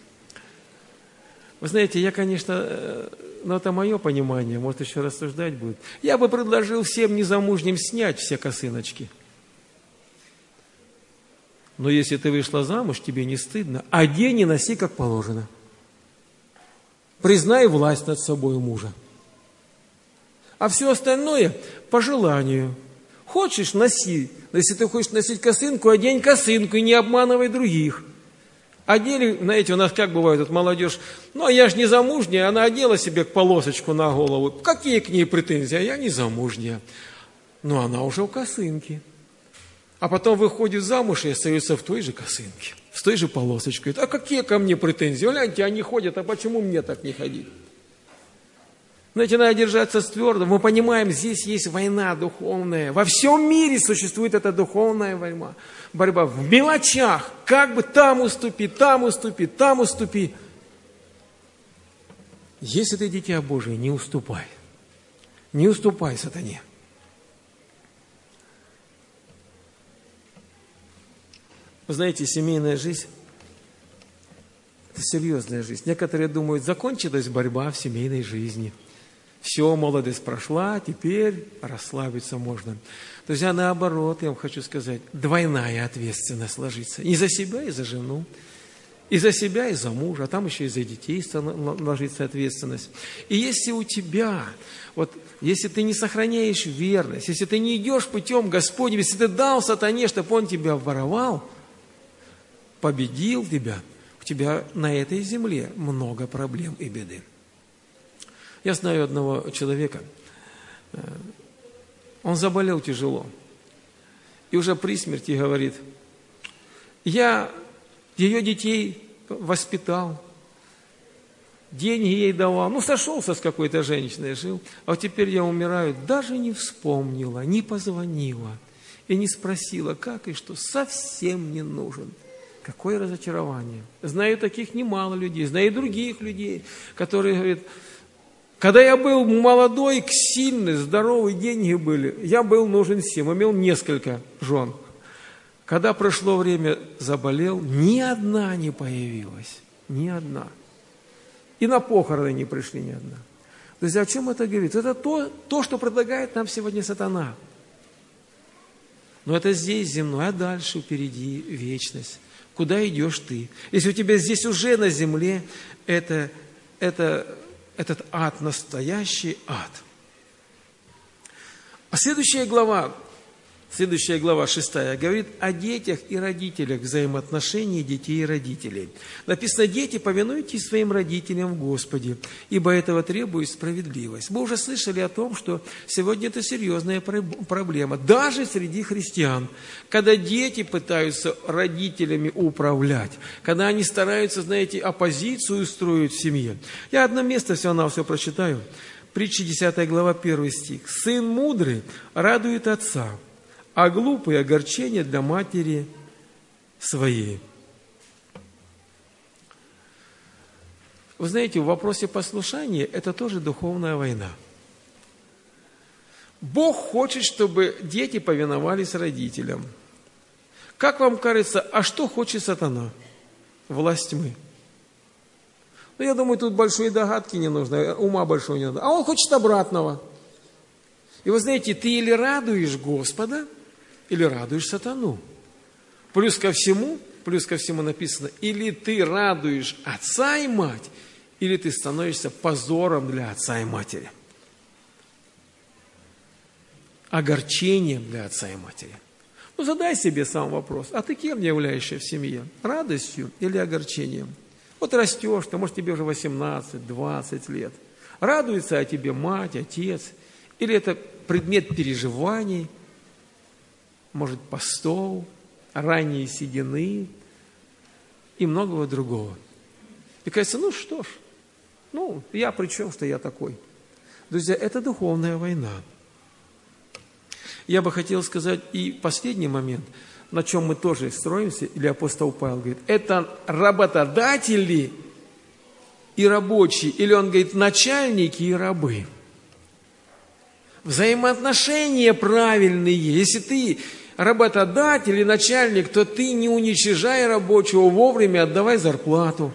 Вы знаете, я, конечно, но это мое понимание, может, еще рассуждать будет. Я бы предложил всем незамужним снять все косыночки. Но если ты вышла замуж, тебе не стыдно, одень и носи, как положено. Признай власть над собой у мужа. А все остальное по желанию. Хочешь – носи. Но если ты хочешь носить косынку, одень косынку и не обманывай других. Одели, знаете, у нас как бывает, вот молодежь, а я же не замужняя, она одела себе полосочку на голову. Какие к ней претензии? А я не замужняя. Но она уже в косынке. А потом выходит замуж и остается в той же косынке, с той же полосочкой. А какие ко мне претензии? Гляньте, они ходят, а почему мне так не ходить? Знаете, надо держаться твердо. Мы понимаем, здесь есть война духовная. Во всем мире существует эта духовная война. Борьба в мелочах. Как бы там уступи, там уступи, там уступи. Если ты дитя Божие, не уступай. Не уступай сатане. Вы знаете, семейная жизнь – это серьезная жизнь. Некоторые думают, закончилась борьба в семейной жизни. Все, молодость прошла, теперь расслабиться можно. Друзья, наоборот, я вам хочу сказать, двойная ответственность ложится. И за себя, и за жену. И за себя, и за мужа, а там еще и за детей ложится ответственность. И если у тебя, если ты не сохраняешь верность, если ты не идешь путем Господним, если ты дал сатане, чтобы он тебя воровал, победил тебя, у тебя на этой земле много проблем и беды. Я знаю одного человека, он заболел тяжело, и уже при смерти говорит: я ее детей воспитал, деньги ей давал, сошелся с какой-то женщиной, жил, а вот теперь я умираю, даже не вспомнила, не позвонила и не спросила, как и что, совсем не нужен. Какое разочарование. Знаю таких немало людей, знаю и других людей, которые говорят: когда я был молодой, сильный, здоровый, деньги были, я был нужен всем, имел несколько жен. Когда прошло время, заболел, ни одна не появилась. Ни одна. И на похороны не пришли ни одна. Друзья, о чем это говорит? Это то, что предлагает нам сегодня сатана. Но это здесь земное, а дальше впереди вечность. Куда идешь ты? Если у тебя здесь уже на земле этот ад, настоящий ад. А следующая глава 6, говорит о детях и родителях, взаимоотношении детей и родителей. Написано: дети, повинуйтесь своим родителям в Господе, ибо этого требует справедливость. Мы уже слышали о том, что сегодня это серьезная проблема, даже среди христиан, когда дети пытаются родителями управлять, когда они стараются, оппозицию устроить в семье. Я одно место всего-навсего прочитаю. Притча 10 глава, 1 стих. «Сын мудрый радует отца, а глупые огорчения для матери своей». Вы знаете, в вопросе послушания это тоже духовная война. Бог хочет, чтобы дети повиновались родителям. Как вам кажется, а что хочет сатана? Власть тьмы. Я думаю, тут большой догадки не нужно, ума большого не надо. А он хочет обратного. И вы знаете, ты или радуешь Господа, или радуешь сатану. Плюс ко всему написано: или ты радуешь отца и мать, или ты становишься позором для отца и матери. Огорчением для отца и матери. Задай себе сам вопрос: а ты кем являешься в семье? Радостью или огорчением? Растешь, ты, может, тебе уже 18-20 лет. Радуется о тебе мать, отец, или это предмет переживаний, может, постов, ранние седины и многого другого. И кажется, что ж, я при чем, что я такой? Друзья, это духовная война. Я бы хотел сказать и последний момент, на чем мы тоже строимся, или апостол Павел говорит, это работодатели и рабочие, или он говорит, начальники и рабы. Взаимоотношения правильные. Если ты работодатель или начальник, то ты не уничижай рабочего, вовремя отдавай зарплату.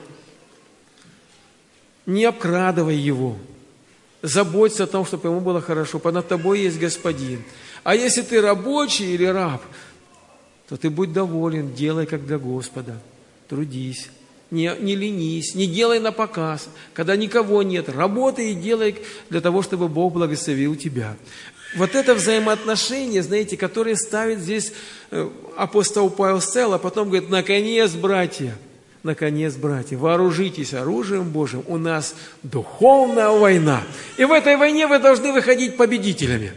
Не обкрадывай его. Заботься о том, чтобы ему было хорошо. Над тобой есть господин. А если ты рабочий или раб, то ты будь доволен, делай как для Господа. Трудись. Не ленись, не делай на показ, когда никого нет. Работай и делай для того, чтобы Бог благословил тебя. Это взаимоотношения, которые ставит здесь апостол Павел Сел, а потом говорит, наконец, братья, вооружитесь оружием Божьим, у нас духовная война. И в этой войне вы должны выходить победителями.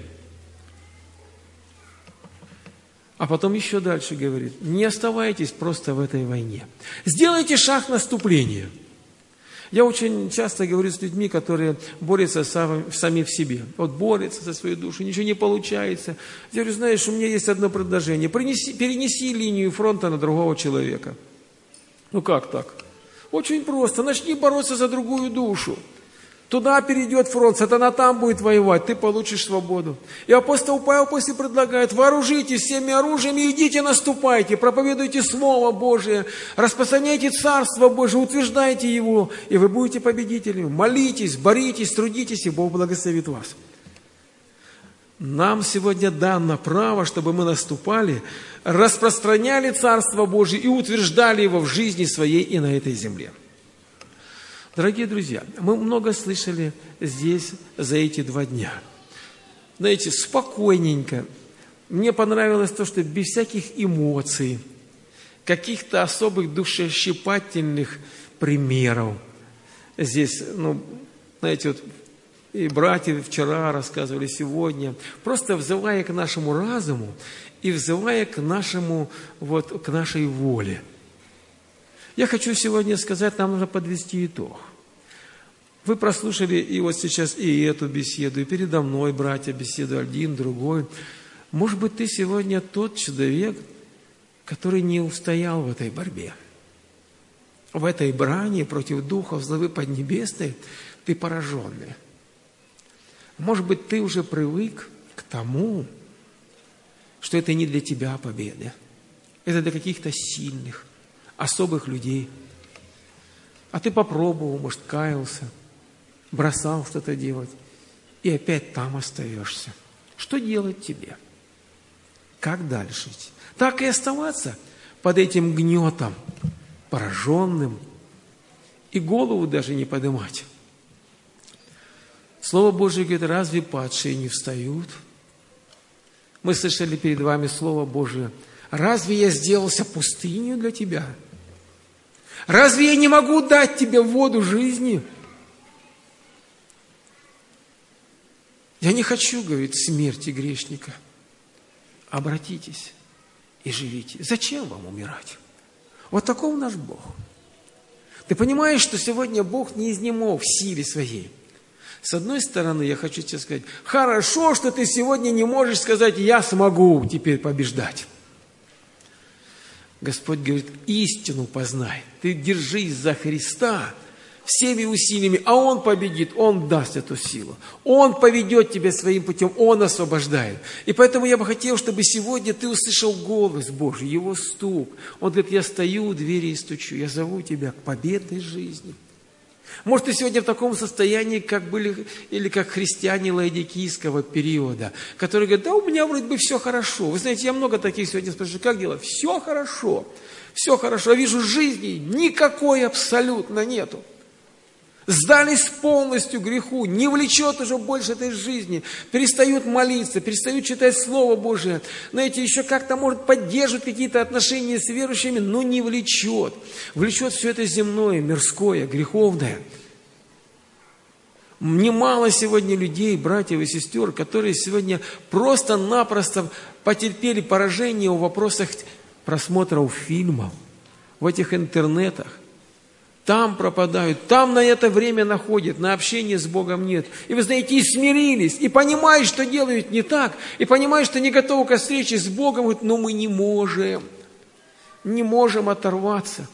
А потом еще дальше говорит, не оставайтесь просто в этой войне. Сделайте шаг наступления. Я очень часто говорю с людьми, которые борются сами в себе. Борются за свою душу, ничего не получается. Я говорю, знаешь, у меня есть одно предложение. Перенеси линию фронта на другого человека. Как так? Очень просто. Начни бороться за другую душу. Туда перейдет фронт, сатана там будет воевать, ты получишь свободу. И апостол Павел после предлагает: вооружитесь всеми оружиями, идите наступайте, проповедуйте Слово Божие, распространяйте Царство Божие, утверждайте его, и вы будете победителями. Молитесь, боритесь, трудитесь, и Бог благословит вас. Нам сегодня дано право, чтобы мы наступали, распространяли Царство Божие и утверждали его в жизни своей и на этой земле. Дорогие друзья, мы много слышали здесь за эти 2 дня. Знаете, спокойненько. Мне понравилось то, что без всяких эмоций, каких-то особых душещипательных примеров. Здесь, знаете, вот и братья вчера рассказывали, сегодня, просто взывая к нашему разуму и взывая к нашему, к нашей воле. Я хочу сегодня сказать, нам нужно подвести итог. Вы прослушали и вот сейчас и эту беседу, и передо мной, братья, беседу один, другой. Может быть, ты сегодня тот человек, который не устоял в этой борьбе. В этой брани против духов злобы поднебесной ты пораженный. Может быть, ты уже привык к тому, что это не для тебя победа. Это для каких-то сильных, особых людей. А ты попробовал, может, каялся, бросал что-то делать, и опять там остаешься. Что делать тебе? Как дальше идти? Так и оставаться под этим гнетом, пораженным, и голову даже не поднимать. Слово Божие говорит: разве падшие не встают? Мы слышали перед вами Слово Божие: разве я сделался пустынью для тебя? Разве я не могу дать тебе воду жизни? Я не хочу, говорит, смерти грешника. Обратитесь и живите. Зачем вам умирать? Вот таков наш Бог. Ты понимаешь, что сегодня Бог не изнемог в силе своей. С одной стороны, я хочу тебе сказать, хорошо, что ты сегодня не можешь сказать: я смогу теперь побеждать. Господь говорит: истину познай. Ты держись за Христа всеми усилиями, а Он победит, Он даст эту силу. Он поведет тебя своим путем, Он освобождает. И поэтому я бы хотел, чтобы сегодня ты услышал голос Божий, Его стук. Он говорит: я стою у двери и стучу, я зову тебя к победной жизни. Может, ты сегодня в таком состоянии, как были, или как христиане лаодикийского периода, которые говорят: да у меня вроде бы все хорошо. Вы знаете, я много таких сегодня спрашиваю: как дела? Все хорошо, все хорошо. Я вижу, жизни никакой абсолютно нету. Сдались полностью греху, не влечет уже больше этой жизни, перестают молиться, перестают читать Слово Божие. Знаете, еще как-то, может, поддерживать какие-то отношения с верующими, но не влечет. Влечет все это земное, мирское, греховное. Немало сегодня людей, братьев и сестер, которые сегодня просто-напросто потерпели поражение в вопросах просмотров фильмов, в этих интернетах. Там пропадают, там на это время находят, на общение с Богом нет. И вы знаете, и смирились, и понимают, что делают не так, и понимают, что не готовы к встрече с Богом, говорят: но мы не можем оторваться.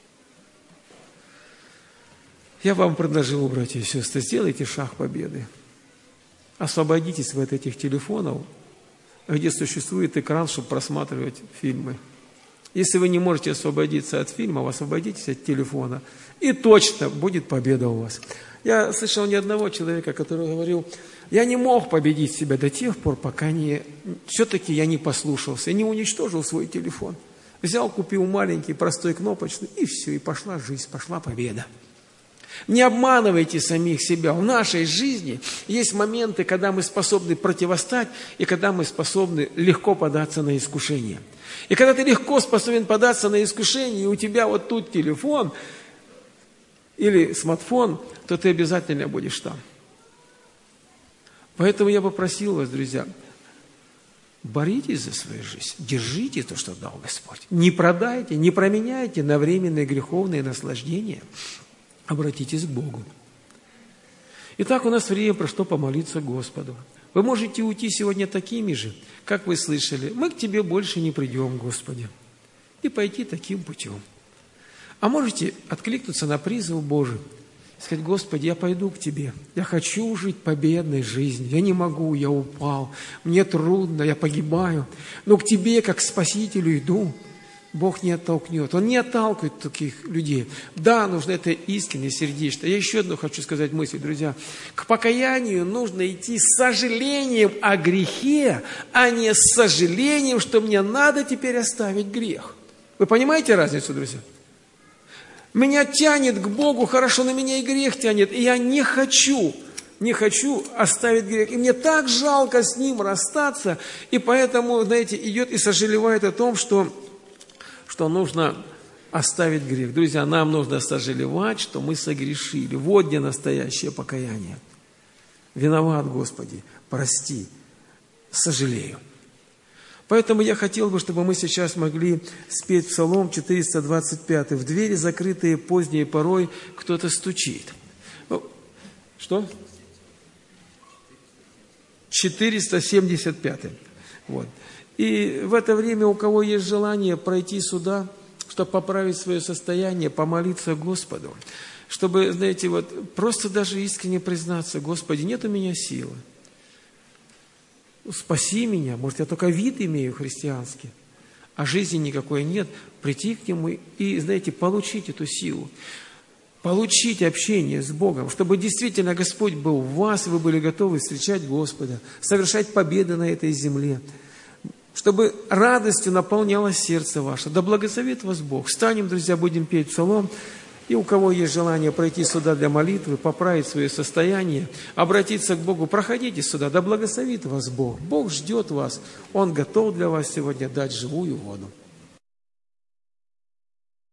Я вам предложил, братья и сестры, сделайте шаг победы. Освободитесь от этих телефонов, где существует экран, чтобы просматривать фильмы. Если вы не можете освободиться от фильмов, освободитесь от телефона, и точно будет победа у вас. Я слышал ни одного человека, который говорил: я не мог победить себя до тех пор, пока все-таки я не послушался, не уничтожил свой телефон. Взял, купил маленький, простой кнопочный, и все, и пошла жизнь, пошла победа. Не обманывайте самих себя. В нашей жизни есть моменты, когда мы способны противостать, и когда мы способны легко податься на искушение. И когда ты легко способен податься на искушение, и у тебя вот тут телефон или смартфон, то ты обязательно будешь там. Поэтому я попросил вас, друзья, боритесь за свою жизнь, держите то, что дал Господь. Не продайте, не променяйте на временные греховные наслаждения. Обратитесь к Богу. Итак, у нас время прошло помолиться Господу. Вы можете уйти сегодня такими же, как вы слышали: мы к Тебе больше не придем, Господи, и пойти таким путем. А можете откликнуться на призыв Божий Сказать: Господи, я пойду к Тебе. Я хочу жить победной жизнью. Я не могу, я упал. Мне трудно, я погибаю. Но к Тебе, как к Спасителю, иду. Бог не оттолкнет. Он не отталкивает таких людей. Да, нужно это искренне, сердечно. Я еще одну хочу сказать мысль, друзья. К покаянию нужно идти с сожалением о грехе, а не с сожалением, что мне надо теперь оставить грех. Вы понимаете разницу, друзья? Меня тянет к Богу, хорошо, на меня и грех тянет, и я не хочу оставить грех. И мне так жалко с ним расстаться, и поэтому, знаете, идет и сожалевает о том, что нужно оставить грех. Друзья, нам нужно сожалевать, что мы согрешили. Вот где настоящее покаяние. Виноват, Господи, прости, сожалею. Поэтому я хотел бы, чтобы мы сейчас могли спеть Псалом 425. В двери, закрытые поздней порой, кто-то стучит. Что? 475. Вот. И в это время, у кого есть желание пройти сюда, чтобы поправить свое состояние, помолиться Господу, чтобы, знаете, вот просто даже искренне признаться: Господи, нет у меня силы. Спаси меня, может, я только вид имею христианский, а жизни никакой нет. Прийти к Нему и, знаете, получить эту силу, получить общение с Богом, чтобы действительно Господь был в вас, и вы были готовы встречать Господа, совершать победы на этой земле, чтобы радостью наполнялось сердце ваше. Да благословит вас Бог. Встанем, друзья, будем петь псалом. И у кого есть желание пройти сюда для молитвы, поправить свое состояние, обратиться к Богу, проходите сюда. Да благословит вас Бог. Бог ждет вас. Он готов для вас сегодня дать живую воду.